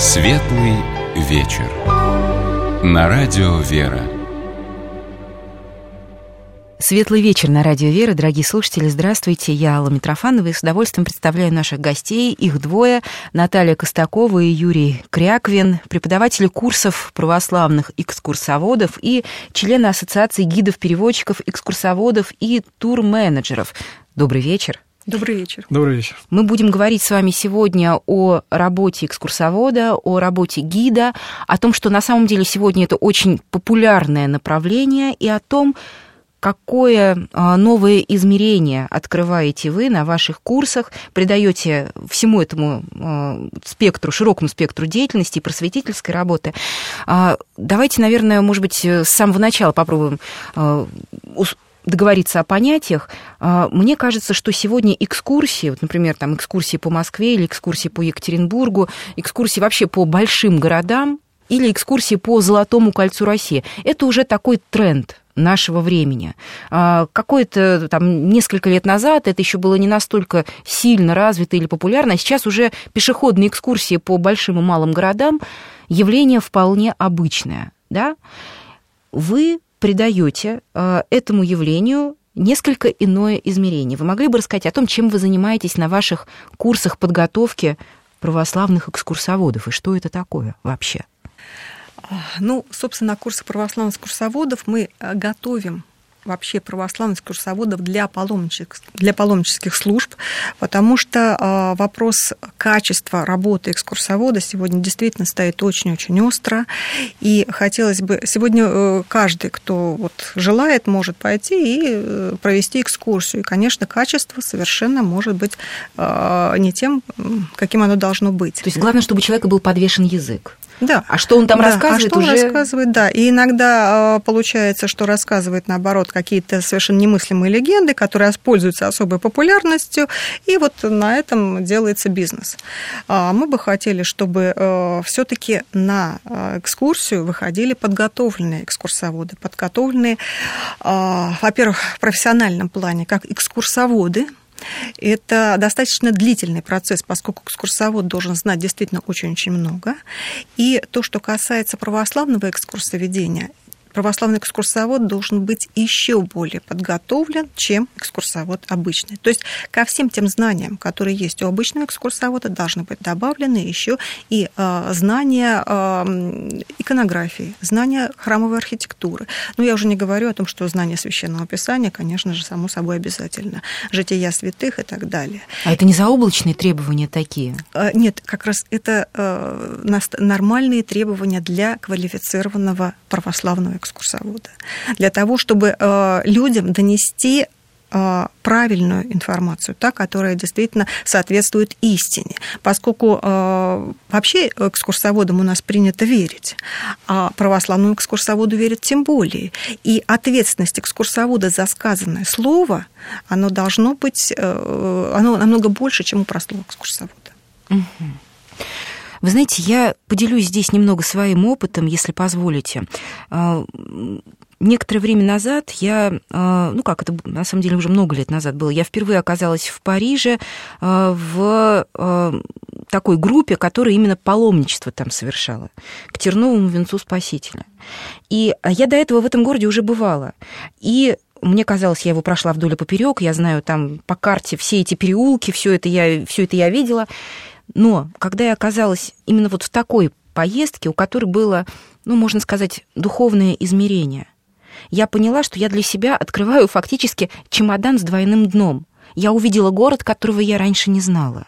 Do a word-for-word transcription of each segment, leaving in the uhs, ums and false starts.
Светлый вечер. На радио «Вера». Светлый вечер на радио «Вера». Дорогие слушатели, здравствуйте. Я Алла Митрофанова и с удовольствием представляю наших гостей. Их двое. Наталья Костакова и Юрий Кряквин, преподаватели курсов православных экскурсоводов и члены Ассоциации гидов-переводчиков, экскурсоводов и турменеджеров. Добрый вечер. Добрый вечер. Добрый вечер. Мы будем говорить с вами сегодня о работе экскурсовода, о работе гида, о том, что на самом деле сегодня это очень популярное направление, и о том, какое новое измерение открываете вы на ваших курсах, придаете всему этому спектру, широкому спектру деятельности и просветительской работы. Давайте, наверное, может быть, с самого начала попробуем договориться о понятиях. Мне кажется, что сегодня экскурсии, вот, например, там, экскурсии по Москве или экскурсии по Екатеринбургу, экскурсии вообще по большим городам или экскурсии по Золотому кольцу России, это уже такой тренд нашего времени. Какое-то там несколько лет назад это еще было не настолько сильно развито или популярно, а сейчас уже пешеходные экскурсии по большим и малым городам явление вполне обычное. Да? Вы придаете этому явлению несколько иное измерение. Вы могли бы рассказать о том, чем вы занимаетесь на ваших курсах подготовки православных экскурсоводов, и что это такое вообще? Ну, собственно, на курсах православных экскурсоводов мы готовим вообще православных экскурсоводов для паломнических, для паломнических служб, потому что э, вопрос качества работы экскурсовода сегодня действительно стоит очень-очень остро, и хотелось бы... Сегодня э, каждый, кто вот желает, может пойти и э, провести экскурсию, и, конечно, качество совершенно может быть э, не тем, каким оно должно быть. То есть главное, чтобы у человека был подвешен язык. Да. А что он там да. рассказывает? А что уже... он рассказывает, да. И иногда получается, что рассказывает, наоборот, какие-то совершенно немыслимые легенды, которые пользуются особой популярностью, и вот на этом делается бизнес. Мы бы хотели, чтобы все-таки на экскурсию выходили подготовленные экскурсоводы, подготовленные, во-первых, в профессиональном плане, как экскурсоводы. Это достаточно длительный процесс, поскольку экскурсовод должен знать действительно очень-очень много. И то, что касается православного экскурсоведения, православный экскурсовод должен быть еще более подготовлен, чем экскурсовод обычный. То есть ко всем тем знаниям, которые есть у обычного экскурсовода, должны быть добавлены еще и э, знания э, иконографии, знания храмовой архитектуры. Ну, я уже не говорю о том, что знание священного писания, конечно же, само собой обязательно. Жития святых и так далее. А это не заоблачные требования такие? Э, нет, как раз это э, нормальные требования для квалифицированного православного экскурсовода, для того, чтобы э, людям донести э, правильную информацию, та, которая действительно соответствует истине, поскольку э, вообще экскурсоводам у нас принято верить, а православному экскурсоводу верят тем более. И ответственность экскурсовода за сказанное слово, оно должно быть, э, оно намного больше, чем у простого экскурсовода. Угу. Вы знаете, я поделюсь здесь немного своим опытом, если позволите. Некоторое время назад я, ну как, это на самом деле уже много лет назад было, я впервые оказалась в Париже в такой группе, которая именно паломничество там совершала, к Терновому венцу Спасителя. И я до этого в этом городе уже бывала. И мне казалось, я его прошла вдоль и поперек, я знаю там по карте все эти переулки, все это я, все это я видела. Но когда я оказалась именно вот в такой поездке, у которой было, ну, можно сказать, духовное измерение, я поняла, что я для себя открываю фактически чемодан с двойным дном. Я увидела город, которого я раньше не знала.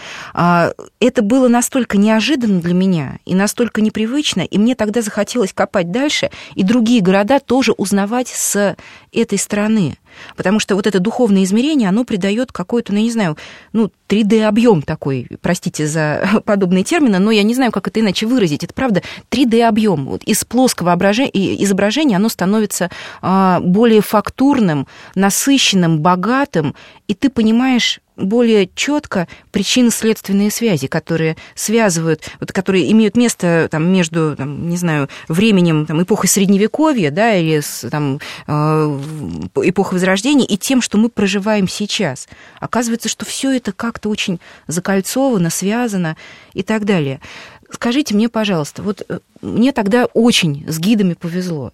Это было настолько неожиданно для меня и настолько непривычно, и мне тогда захотелось копать дальше и другие города тоже узнавать с этой стороны. Потому что вот это духовное измерение, оно придает какой-то, ну, я не знаю, ну, три дэ-объем такой, простите за подобные термины, но я не знаю, как это иначе выразить. Это правда три дэ-объем. Вот из плоского изображения оно становится более фактурным, насыщенным, богатым, и ты понимаешь более четко причинно-следственные связи, которые связывают, вот, которые имеют место там, между, там, не знаю, временем там, эпохи Средневековья, да, или с, там, э, эпохой Возрождения и тем, что мы проживаем сейчас. Оказывается, что все это как-то очень закольцовано, связано и так далее. скажите мне, пожалуйста, вот мне тогда очень с гидами повезло.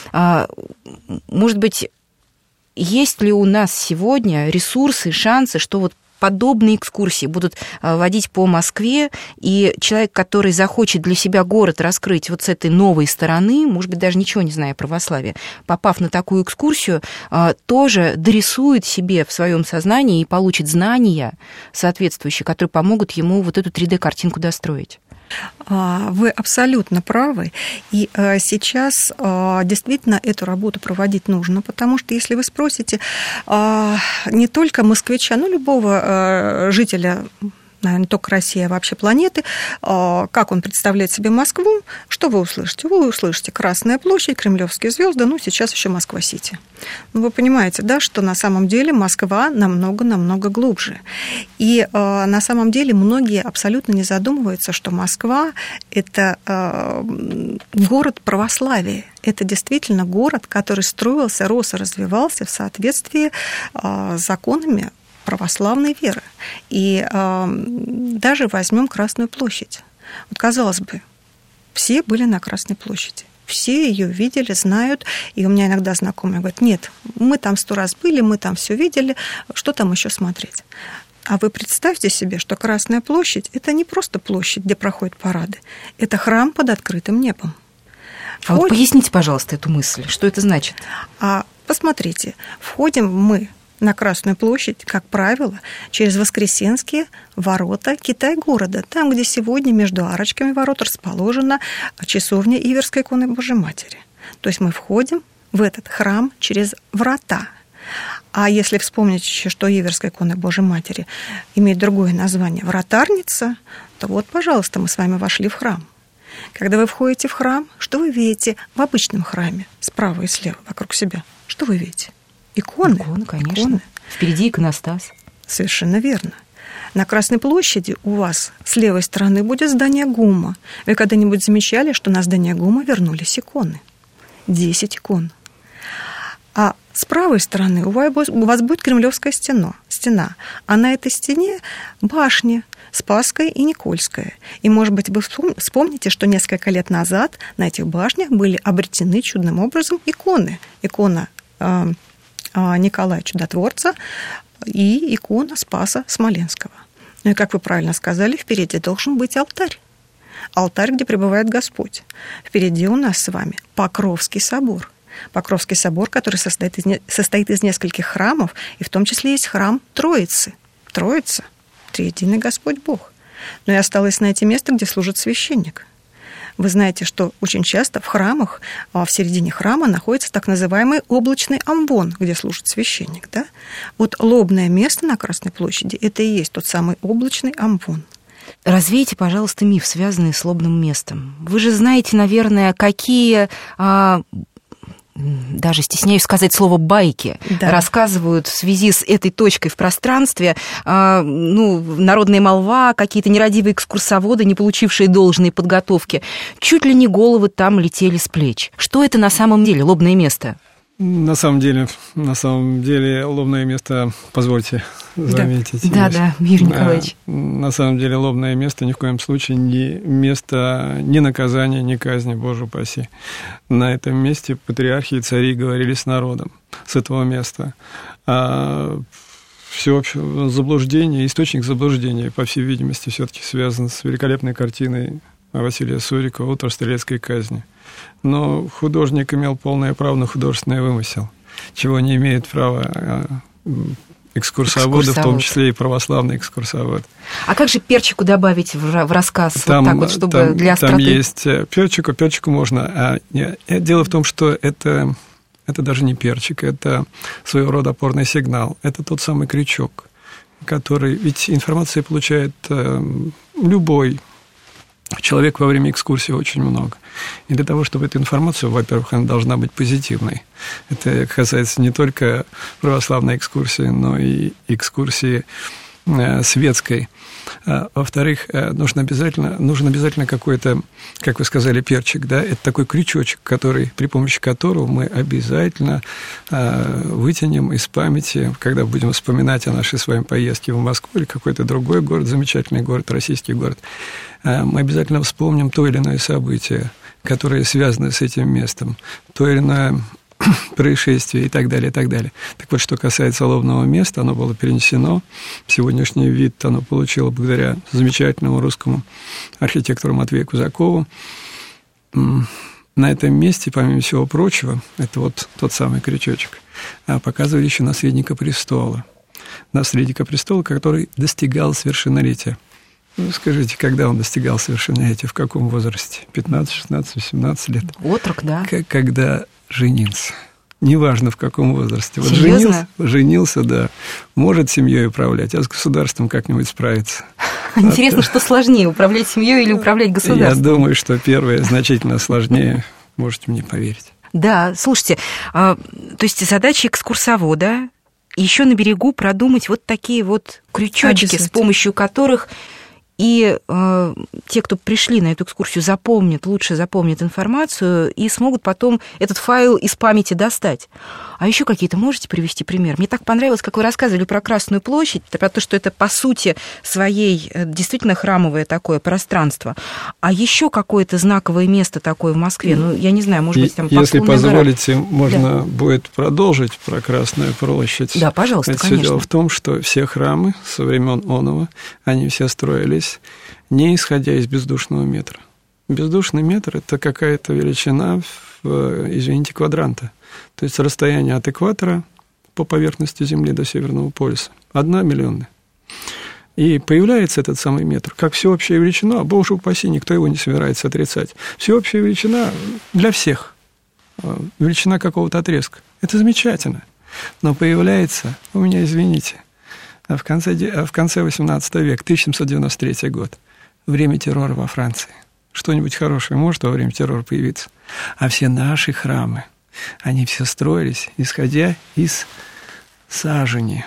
Может быть, есть ли у нас сегодня ресурсы, шансы, что вот подобные экскурсии будут водить по Москве, и человек, который захочет для себя город раскрыть вот с этой новой стороны, может быть, даже ничего не зная о православии, попав на такую экскурсию, тоже дорисует себе в своем сознании и получит знания соответствующие, которые помогут ему вот эту три дэ-картинку достроить? Вы абсолютно правы. И сейчас действительно эту работу проводить нужно, потому что если вы спросите не только москвича, но любого жителя, наверное, не только России, а вообще планеты, как он представляет себе Москву, что вы услышите? Вы услышите Красная площадь, Кремлевские звезды, ну, сейчас еще Москва-Сити. Ну, вы понимаете, да, что на самом деле Москва намного-намного глубже. И на самом деле многие абсолютно не задумываются, что Москва – это город православия. Это действительно город, который строился, рос и развивался в соответствии с законами православной веры. И э, даже возьмем Красную площадь. Вот, казалось бы, все были на Красной площади. Все ее видели, знают. И у меня иногда знакомые говорят: нет, мы там сто раз были, мы там все видели, что там еще смотреть? А вы представьте себе, что Красная площадь – это не просто площадь, где проходят парады. Это храм под открытым небом. А вот поясните, пожалуйста, эту мысль. Что это значит? А посмотрите, входим мы на Красную площадь, как правило, через Воскресенские ворота Китай-города, там, где сегодня между арочками ворот расположена часовня Иверской иконы Божией Матери. То есть мы входим в этот храм через врата. А если вспомнить еще, что Иверская икона Божией Матери имеет другое название – вратарница, то вот, пожалуйста, мы с вами вошли в храм. Когда вы входите в храм, что вы видите в обычном храме, справа и слева, вокруг себя? Что вы видите? Иконы. Иконы, конечно. Иконы. Впереди иконостас. Совершенно верно. На Красной площади у вас с левой стороны будет здание ГУМа. Вы когда-нибудь замечали, что на здание ГУМа вернулись иконы? Десять икон. А с правой стороны у вас будет Кремлевская стена, стена, а на этой стене башни Спасская и Никольская. И, может быть, вы вспомните, что несколько лет назад на этих башнях были обретены чудным образом иконы. Икона э, Николая Чудотворца и икона Спаса Смоленского. Ну и, как вы правильно сказали, впереди должен быть алтарь. Алтарь, где пребывает Господь. Впереди у нас с вами Покровский собор. Покровский собор, который состоит из, не... состоит из нескольких храмов, и в том числе есть храм Троицы. Троица – триединый Господь Бог. Но и осталось найти место, где служит священник. Вы знаете, что очень часто в храмах, в середине храма находится так называемый облачный амвон, где служит священник. Да? Вот лобное место на Красной площади – это и есть тот самый облачный амвон. Развейте, пожалуйста, миф, связанный с лобным местом. Вы же знаете, наверное, какие... А... даже стесняюсь сказать слово «байки», да, рассказывают в связи с этой точкой в пространстве, э, ну, народная молва, какие-то нерадивые экскурсоводы, не получившие должной подготовки. Чуть ли не головы там летели с плеч. Что это на самом деле, лобное место? На самом деле, на самом деле, лобное место, позвольте заметить. Да, да, да, Юрий Николаевич. На самом деле, лобное место ни в коем случае не место ни наказания, ни казни, Боже упаси. На этом месте патриархи и цари говорили с народом, с этого места. А всеобщее заблуждение, источник заблуждения, по всей видимости, все-таки связан с великолепной картиной Василия Сурикова «Утро стрелецкой казни». Но художник имел полное право на художественный вымысел, чего не имеет права экскурсоводы, экскурсовод, в том числе и православный экскурсовод. А как же перчику добавить в рассказ, там, вот так вот, чтобы там, для остроты? Там есть перчику, перчику можно. А дело в том, что это, это даже не перчик, это своего рода опорный сигнал. Это тот самый крючок, который... Ведь информации получает любой человек во время экскурсии очень много. И для того, чтобы эту информацию, во-первых, она должна быть позитивной. Это касается не только православной экскурсии, но и экскурсии э, светской. А, во-вторых, э, нужно обязательно, нужен обязательно какой-то, как вы сказали, перчик, да, это такой крючочек, который, при помощи которого мы обязательно э, вытянем из памяти, когда будем вспоминать о нашей с вами поездке в Москву или какой-то другой город, замечательный город, российский город, мы обязательно вспомним то или иное событие, которое связано с этим местом, то или иное происшествие и так далее, и так далее. Так вот, что касается лобного места, оно было перенесено. Сегодняшний вид оно получило благодаря замечательному русскому архитектору Матвею Кузакову. На этом месте, помимо всего прочего, это вот тот самый крючочек, показывали еще наследника престола. Наследника престола, который достигал совершеннолетия. Ну, скажите, когда он достигал совершеннолетия, в каком возрасте? пятнадцать, шестнадцать, восемнадцать лет? Отрок, да. К- когда женился. Неважно, в каком возрасте. Вот Серьезно? женился, женился, да. Может семьей управлять, а с государством как-нибудь справиться. Интересно, а, что сложнее, управлять семьей или управлять государством? Я думаю, что первое значительно сложнее, можете мне поверить. Да, слушайте, то есть задача экскурсовода еще на берегу продумать вот такие вот крючочки, с помощью которых и э, те, кто пришли на эту экскурсию, запомнят, лучше запомнят информацию и смогут потом этот файл из памяти достать. А еще какие-то можете привести пример? Мне так понравилось, как вы рассказывали про Красную площадь, про то, что это по сути своей действительно храмовое такое пространство. А еще какое-то знаковое место такое в Москве? Ну, я не знаю, может быть, там Если Поклонная позволите, гора. можно Да. будет продолжить про Красную площадь. Да, пожалуйста, Это конечно. Дело в том, что все храмы со времен Онова, они все строились не исходя из бездушного метра. Бездушный метр – это какая-то величина, в, извините, квадранта. То есть расстояние от экватора по поверхности Земли до Северного полюса – одна миллионная. И появляется этот самый метр как всеобщая величина, боже упаси, никто его не собирается отрицать. Всеобщая величина для всех, величина какого-то отрезка. Это замечательно. Но появляется, у меня, извините, в конце, в конце восемнадцатого века, тысяча семьсот девяносто третий год, время террора во Франции. Что-нибудь хорошее может во время террора появиться? А все наши храмы, они все строились, исходя из сажени,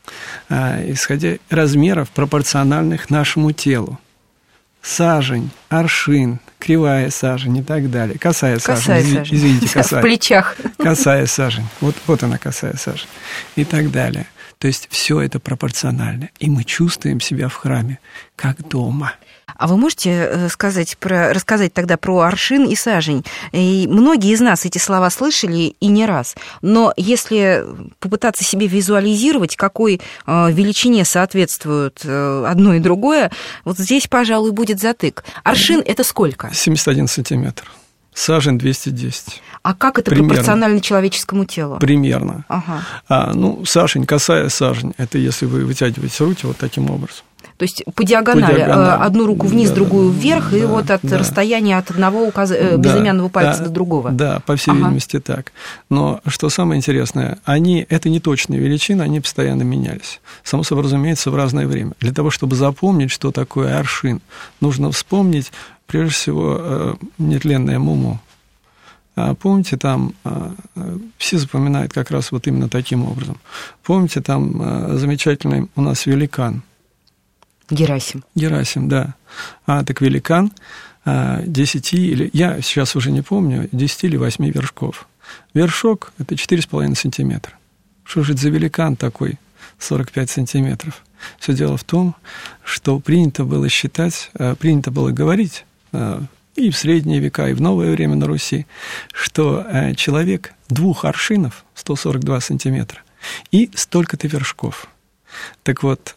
исходя размеров, пропорциональных нашему телу. Сажень, аршин, кривая сажень и так далее. Косая, косая сажень, сажень. Извините, косая. В плечах. Косая сажень. Вот, вот она, косая сажень. И так далее. То есть все это пропорционально. И мы чувствуем себя в храме как дома. А вы можете сказать про, рассказать тогда про аршин и сажень? И многие из нас эти слова слышали и не раз. Но если попытаться себе визуализировать, какой величине соответствует одно и другое, вот здесь, пожалуй, будет затык. Аршин – это сколько? семьдесят один сантиметр. Сажень двести десять. А как это Примерно. Пропорционально человеческому телу? Примерно. Ага. А, ну, сажень, косая сажень, это если вы вытягиваете руки вот таким образом. То есть по диагонали, по диагонали. Одну руку вниз, да, другую да, вверх, да, и вот от да. расстояния от одного указ... да, безымянного пальца да, до другого. Да, по всей ага. видимости так. Но что самое интересное, они, это не точные величины, они постоянно менялись. Само собой разумеется, в разное время. Для того, чтобы запомнить, что такое аршин, нужно вспомнить, прежде всего, нетленное муму. Помните, там все запоминают как раз вот именно таким образом. Помните, там замечательный у нас великан. Герасим. Герасим, да. А, так великан десяти или, я сейчас уже не помню, десяти или восьми вершков. Вершок – это четыре с половиной сантиметра. Что же это за великан такой, сорок пять сантиметров? Все дело в том, что принято было считать, принято было говорить, и в средние века, и в новое время на Руси, что человек двух аршинов, сто сорок два сантиметра, и столько-то вершков. Так вот,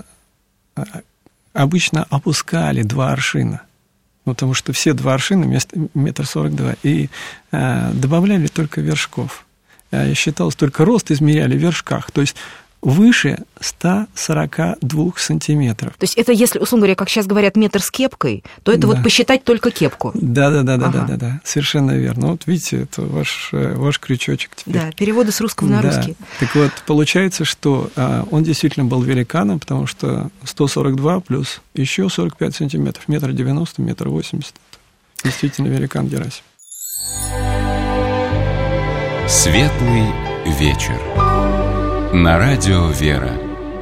обычно опускали два аршина, потому что все два аршина вместо метр сорок два, и добавляли только вершков. Считалось, только рост измеряли в вершках, то есть выше ста сорока двух сантиметров. То есть это, если, условно говоря, как сейчас говорят, метр с кепкой, то это да. вот посчитать только кепку. Да-да-да, ага. да, да, да, совершенно верно. Вот видите, это ваш, ваш крючочек теперь. Да, переводы с русского на да. русский. Так вот, получается, что а, он действительно был великаном, потому что сто сорок два плюс еще сорок пять сантиметров, метр девяносто, метр восемьдесят. Действительно великан Герасим. Светлый вечер. На радио «Вера».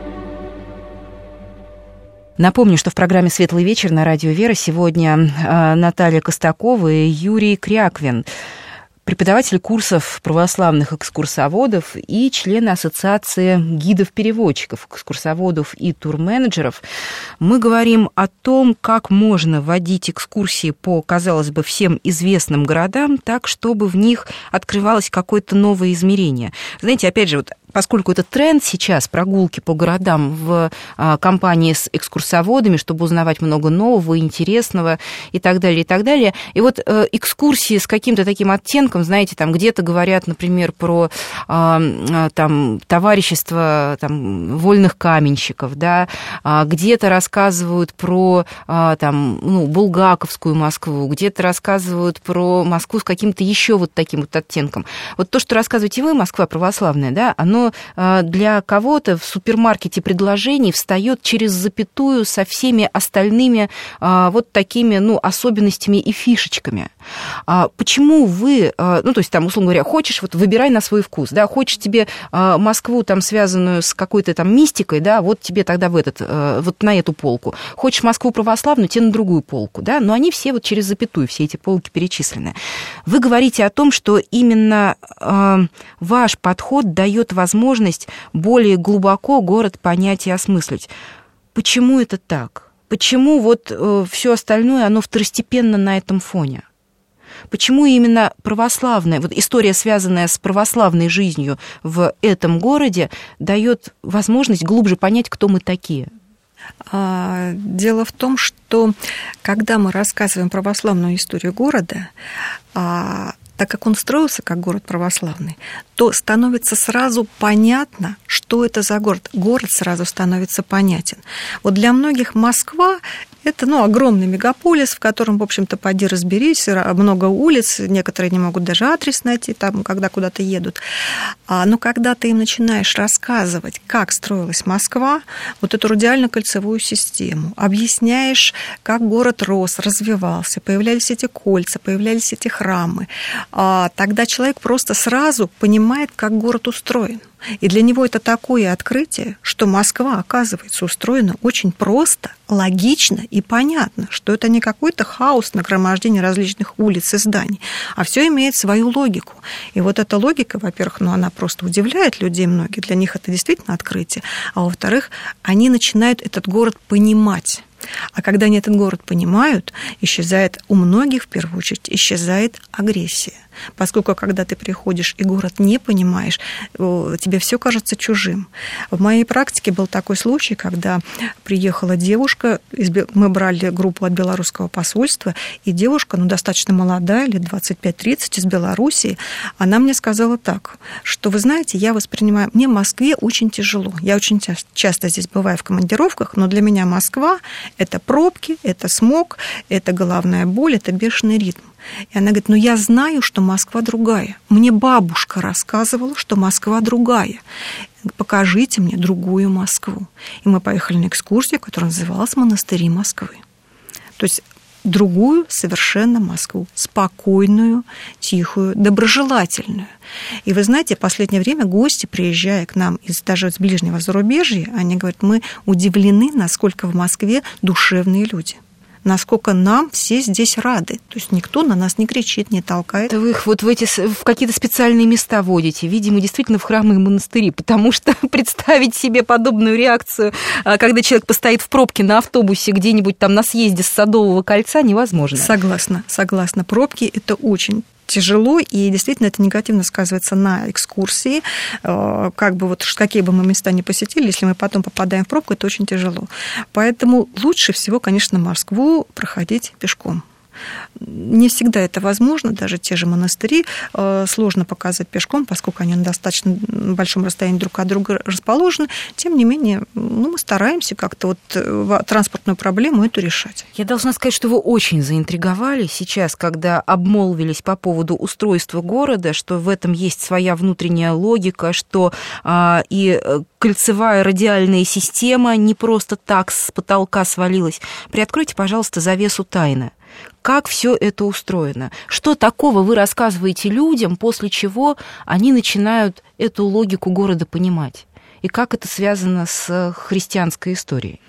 Напомню, что в программе «Светлый вечер» на радио «Вера» сегодня Наталья Костакова и Юрий Кряквин. преподаватель курсов православных экскурсоводов и член Ассоциации гидов-переводчиков, экскурсоводов и турменеджеров. Мы говорим о том, как можно вводить экскурсии по, казалось бы, всем известным городам так, чтобы в них открывалось какое-то новое измерение. Знаете, опять же, вот поскольку это тренд сейчас, прогулки по городам в а, компании с экскурсоводами, чтобы узнавать много нового, интересного и так далее, и так далее. И вот э, экскурсии с каким-то таким оттенком, знаете, там где-то говорят, например, про э, там, товарищество там, вольных каменщиков, да, а где-то рассказывают про э, там, ну, булгаковскую Москву, где-то рассказывают про Москву с каким-то еще вот таким вот оттенком. Вот то, что рассказываете вы, Москва православная, да, оно для кого-то в супермаркете предложений встает через запятую со всеми остальными вот такими, ну, особенностями и фишечками. Почему вы, ну, то есть там, условно говоря, хочешь, вот выбирай на свой вкус, да, хочешь тебе Москву там связанную с какой-то там мистикой, да, вот тебе тогда в этот, вот на эту полку. Хочешь Москву православную, тебе на другую полку, да, но они все вот через запятую, все эти полки перечислены. Вы говорите о том, что именно ваш подход дает возможность возможность более глубоко город понять и осмыслить. Почему это так? Почему вот э, все остальное, оно второстепенно на этом фоне? Почему именно православная, вот история, связанная с православной жизнью в этом городе, дает возможность глубже понять, кто мы такие? Дело в том, что когда мы рассказываем православную историю города, так как он строился как город православный, то становится сразу понятно, что это за город. Город сразу становится понятен. Вот для многих Москва – это, ну, огромный мегаполис, в котором, в общем-то, поди разберись, много улиц, некоторые не могут даже адрес найти, там, когда куда-то едут. Но когда ты им начинаешь рассказывать, как строилась Москва, вот эту радиально-кольцевую систему, объясняешь, как город рос, развивался, появлялись эти кольца, появлялись эти храмы, тогда человек просто сразу понимает, как город устроен. И для него это такое открытие, что Москва, оказывается, устроена очень просто, логично и понятно, что это не какой-то хаос, нагромождение различных улиц и зданий, а все имеет свою логику. И вот эта логика, во-первых, ну, она просто удивляет людей многих, для них это действительно открытие, а во-вторых, они начинают этот город понимать. А когда они этот город понимают, исчезает у многих, в первую очередь, исчезает агрессия. Поскольку, когда ты приходишь и город не понимаешь, тебе все кажется чужим. В моей практике был такой случай, когда приехала девушка, мы брали группу от белорусского посольства, и девушка, ну, достаточно молодая, лет двадцать пять тридцать, из Белоруссии, она мне сказала так, что, вы знаете, я воспринимаю, мне в Москве очень тяжело. Я очень часто здесь бываю в командировках, но для меня Москва – это пробки, это смог, это головная боль, это бешеный ритм. И она говорит, ну я знаю, что Москва другая. Мне бабушка рассказывала, что Москва другая. Покажите мне другую Москву. И мы поехали на экскурсию, которая называлась «Монастыри Москвы». То есть другую совершенно Москву, спокойную, тихую, доброжелательную. И вы знаете, в последнее время гости, приезжая к нам из, даже из ближнего зарубежья, они говорят, мы удивлены, насколько в Москве душевные люди. Насколько нам все здесь рады. То есть никто на нас не кричит, не толкает. Вы их вот в, эти, в какие-то специальные места водите, видимо, действительно в храмы и монастыри, потому что представить себе подобную реакцию, когда человек постоит в пробке на автобусе где-нибудь там на съезде с Садового кольца, невозможно. Согласна, согласна. Пробки – это очень тяжело, и действительно это негативно сказывается на экскурсии. Как бы вот какие бы мы места ни посетили, если мы потом попадаем в пробку, это очень тяжело. Поэтому лучше всего, конечно, Москву проходить пешком. Не всегда это возможно, даже те же монастыри сложно показать пешком, поскольку они на достаточно большом расстоянии друг от друга расположены. Тем не менее, ну, мы стараемся как-то вот транспортную проблему эту решать. Я должна сказать, что вы очень заинтриговали сейчас, когда обмолвились по поводу устройства города, что в этом есть своя внутренняя логика, что а, и кольцевая радиальная система не просто так с потолка свалилась. Приоткройте, пожалуйста, завесу тайны. Как все это устроено? Что такого вы рассказываете людям, после чего они начинают эту логику города понимать? И как это связано с христианской историей?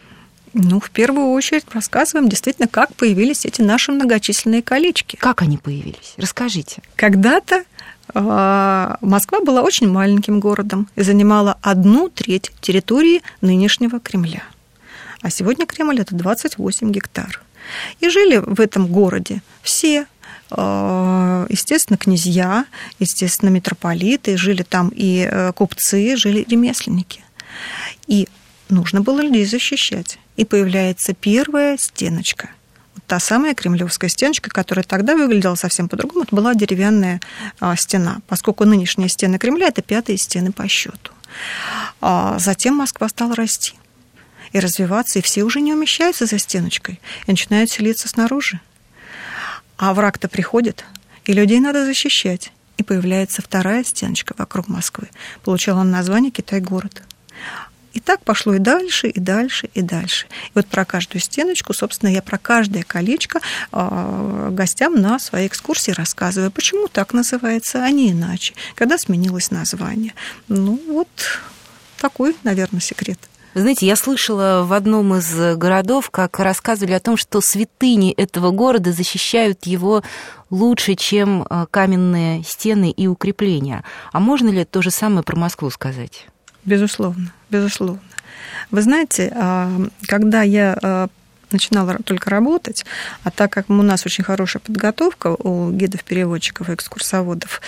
Ну, в первую очередь рассказываем действительно, как появились эти наши многочисленные колечки. Как они появились? Расскажите. Когда-то э, Москва была очень маленьким городом и занимала одну треть территории нынешнего Кремля. А сегодня Кремль – это двадцать восемь гектар. И жили в этом городе все, э, естественно, князья, естественно, митрополиты, жили там и э, купцы, жили ремесленники. И нужно было людей защищать. И появляется первая стеночка. Вот та самая кремлевская стеночка, которая тогда выглядела совсем по-другому. Это была деревянная а, стена, поскольку нынешние стены Кремля – это пятые стены по счету. А затем Москва стала расти и развиваться, и все уже не умещаются за стеночкой и начинают селиться снаружи. А враг-то приходит, и людей надо защищать. И появляется вторая стеночка вокруг Москвы. Получил он название «Китай-город». И так пошло и дальше, и дальше, и дальше. И вот про каждую стеночку, собственно, я про каждое колечко э, гостям на своей экскурсии рассказываю, почему так называется, а не иначе, когда сменилось название. Ну, вот такой, наверное, секрет. Вы знаете, я слышала в одном из городов, как рассказывали о том, что святыни этого города защищают его лучше, чем каменные стены и укрепления. А можно ли то же самое про Москву сказать? Безусловно, безусловно. Вы знаете, когда я начинала только работать, а так как у нас очень хорошая подготовка у гидов-переводчиков и экскурсоводов,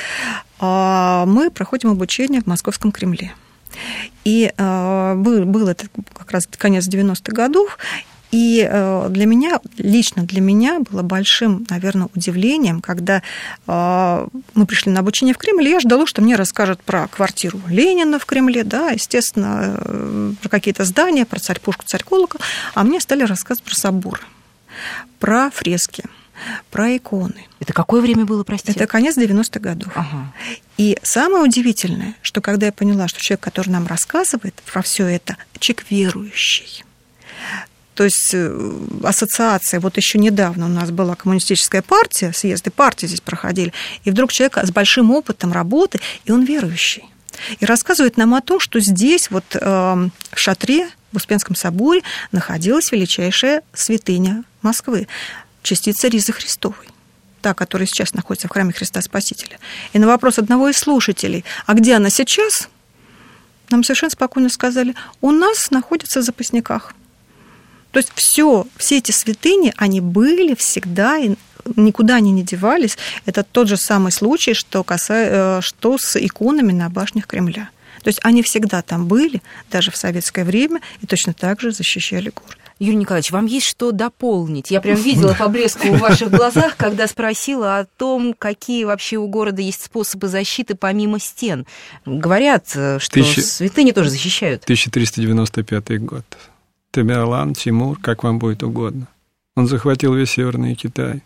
мы проходим обучение в Московском Кремле. И был, был это как раз конец девяностых годов, и для меня, лично для меня было большим, наверное, удивлением, когда мы пришли на обучение в Кремль, и я ждала, что мне расскажут про квартиру Ленина в Кремле, да, естественно, про какие-то здания, про царь-пушку, царь-колокол, а мне стали рассказывать про соборы, про фрески, про иконы. Это какое время было, простите? Это конец девяностых годов. Ага. И самое удивительное, что когда я поняла, что человек, который нам рассказывает про все это, человек верующий. То есть ассоциация, вот еще недавно у нас была коммунистическая партия, съезды партии здесь проходили, и вдруг человек с большим опытом работы, и он верующий. И рассказывает нам о том, что здесь, вот в шатре, в Успенском соборе, находилась величайшая святыня Москвы, частица Ризы Христовой, та, которая сейчас находится в храме Христа Спасителя. И на вопрос одного из слушателей, а где она сейчас, нам совершенно спокойно сказали, у нас находится в запасниках. То есть все, все эти святыни, они были всегда, и никуда они не девались. Это тот же самый случай, что, касается, что с иконами на башнях Кремля. То есть они всегда там были, даже в советское время, и точно так же защищали город. Юрий Николаевич, вам есть что дополнить? Я прям видела по блеску в ваших глазах, когда спросила о том, какие вообще у города есть способы защиты помимо стен. Говорят, что Тысяча... святыни тоже защищают. тысяча триста девяносто пятый год. Тамерлан, Тимур, как вам будет угодно. Он захватил весь Северный Китай,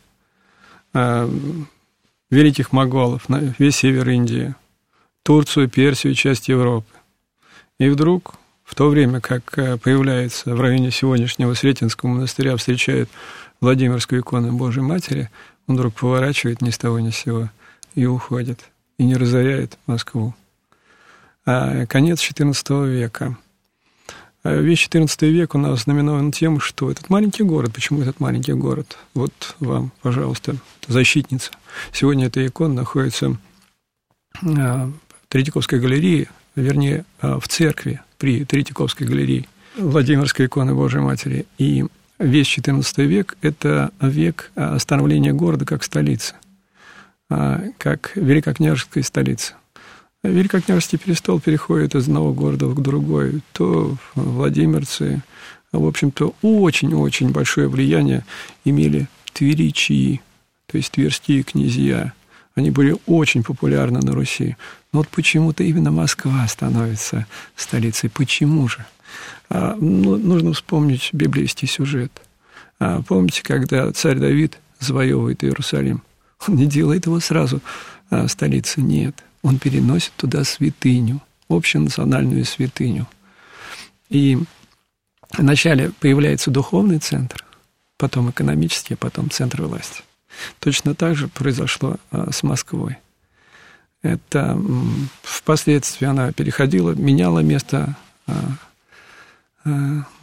великих моголов, весь север Индии, Турцию, Персию, часть Европы. И вдруг, в то время, как появляется в районе сегодняшнего Сретенского монастыря, встречают Владимирскую икону Божьей Матери, он вдруг поворачивает ни с того ни с сего и уходит, и не разоряет Москву. А конец четырнадцатого века. Весь четырнадцатый век у нас знаменован тем, что этот маленький город, почему этот маленький город? Вот вам, пожалуйста, защитница. Сегодня эта икона находится в Третьяковской галерее, вернее, в церкви при Третьяковской галерее Владимирской иконы Божьей Матери. И весь четырнадцатый век – это век становления города как столицы, как великокняжеской столицы. Великокняжеский престол переходит из одного города к другой, то владимирцы, в общем-то, очень-очень большое влияние имели тверичи, то есть тверские князья. Они были очень популярны на Руси. Но вот почему-то именно Москва становится столицей. Почему же? А, ну, нужно вспомнить библейский сюжет. А, помните, когда царь Давид завоевывает Иерусалим? Он не делает его сразу а, столицей, нет. Он переносит туда святыню, общенациональную святыню. И вначале появляется духовный центр, потом экономический, а потом центр власти. Точно так же произошло с Москвой. Это впоследствии она переходила, меняла место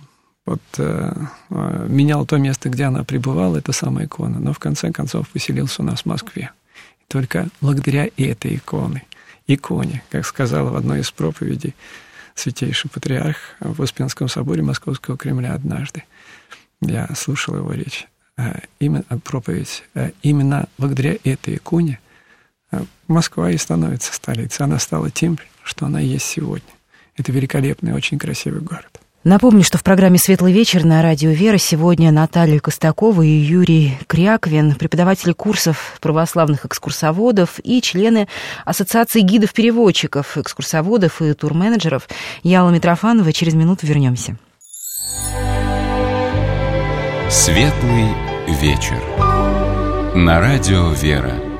вот, менял то место, где она пребывала, эта самая икона, но в конце концов поселился у нас в Москве. И только благодаря этой иконе, иконе, как сказала в одной из проповедей святейший патриарх в Успенском соборе Московского Кремля однажды, я слушал его речь, именно проповедь, именно благодаря этой иконе Москва и становится столицей. Она стала тем, что она есть сегодня. Это великолепный, очень красивый город. Напомню, что в программе «Светлый вечер» на радио «Вера» сегодня Наталья Костакова и Юрий Кряквин, преподаватели курсов православных экскурсоводов и члены Ассоциации гидов-переводчиков, экскурсоводов и турменеджеров. Я, Алла Митрофанова, через минуту вернемся. «Светлый вечер» на радио «Вера».